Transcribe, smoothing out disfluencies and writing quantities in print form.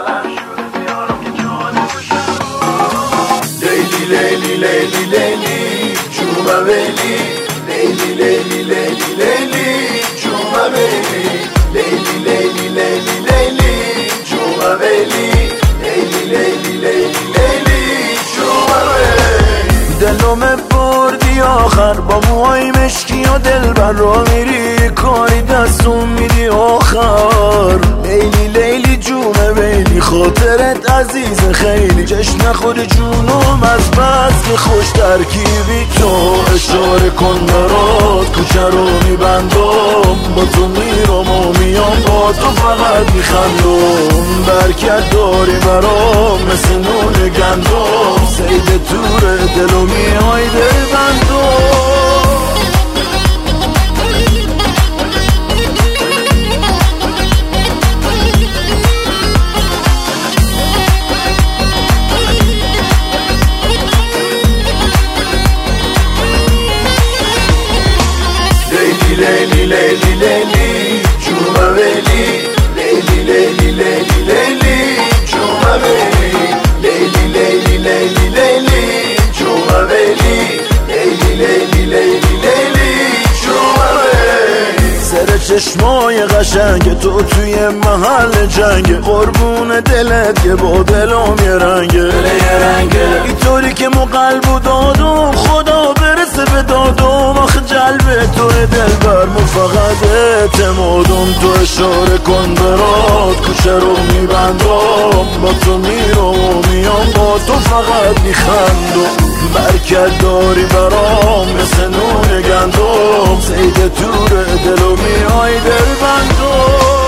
لیلی لیلی لیلی لیلی جوما ویلی، لیلی لیلی لیلی لیلی جوما ویلی، لیلی لیلی لیلی لیلی جوما ویلی، لیلی لیلی لیلی لیلی جوما ویلی. دلم بردی آخر با موهای مشکی و دلبر را میری کاری دستون میدی آخر. لیلی لیلی جونه ویلی خاطرت عزیز خیلی، جشن نخوری جونم از بس که خوش ترکیبی تو. اشاره کن برات کوچه رو میبندم، با تو میرم و میام با تو فقط میخندم. برکت داری برام مثل نون گندم، سید تور دل و میای دل بندم. لیلی لیلی لیلی جوما ویلی، لیلی لیلی لیلی لیلی جوما ویلی، لیلی لیلی لیلی لیلی جوما ویلی، لیلی لیلی لیلی لیلی جوما ویلی. سر چشمای قشنگ تو توی محل جنگ، قربون دلت که با دلم یه رنگه، اینطوری که مو قلبو دادم خدا برسه به دادم. آخه جلب تو دلبر مو فقط اعتمادم. تو اشاره کن برات کوچه رو میبندم، با تو میرم و میام با تو فقط میخندم. برکت داری برام مثل نون گندم، سید تور دل و میای دل بندم.